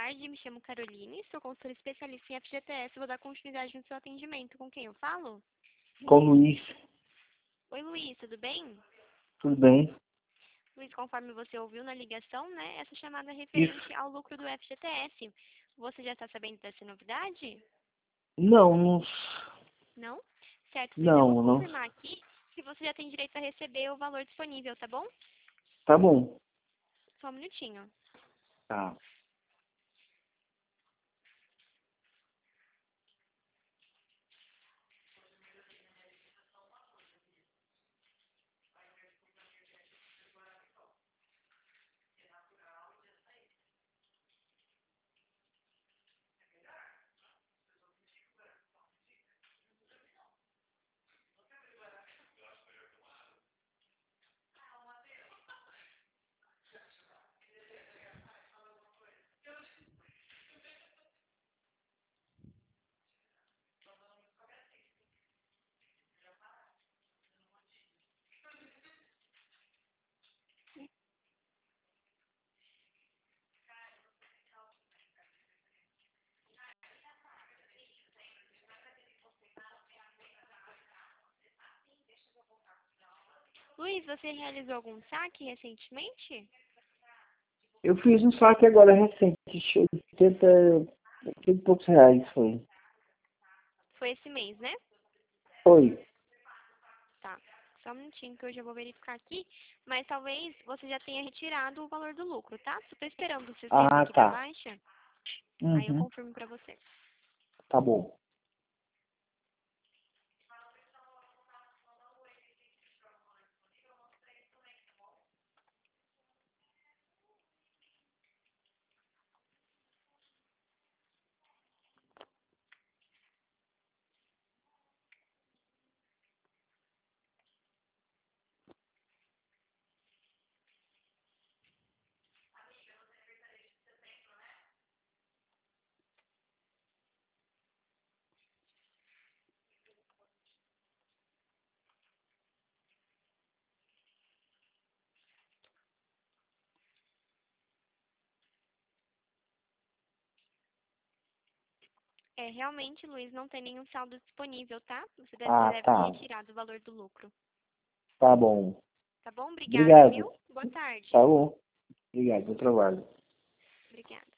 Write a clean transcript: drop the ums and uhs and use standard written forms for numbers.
tarde, me chamo Caroline, sou consultora especialista em FGTS, vou dar continuidade no seu atendimento. Com quem eu falo? Com o Luiz. Oi, Luiz, tudo bem? Tudo bem? Luiz, conforme você ouviu na ligação, né, essa chamada é Isso. referente ao lucro do FGTS. Você já está sabendo dessa novidade? Não, não. Não? Certo, Luiz, eu vou Não, não. confirmar aqui que você já tem direito a receber o valor disponível, tá bom? Tá bom. Só um minutinho. Tá. Luiz, você realizou algum saque recentemente? Eu fiz um saque agora recente, 80 e poucos reais foi. Foi esse mês, né? Foi. Tá. Só um minutinho que eu já vou verificar aqui. Mas talvez você já tenha retirado o valor do lucro, tá? Só tô esperando o sistema Ah, aqui da tá. Baixa. Aí eu Uhum. confirmo pra você. Tá bom. É, realmente, Luiz, não tem nenhum saldo disponível, tá? Você já Ah, deve ter tá. retirado o valor do lucro. Tá bom. Tá bom? Obrigada, Obrigado. viu? Boa tarde. Tá bom. Obrigado, bom trabalho. Obrigada.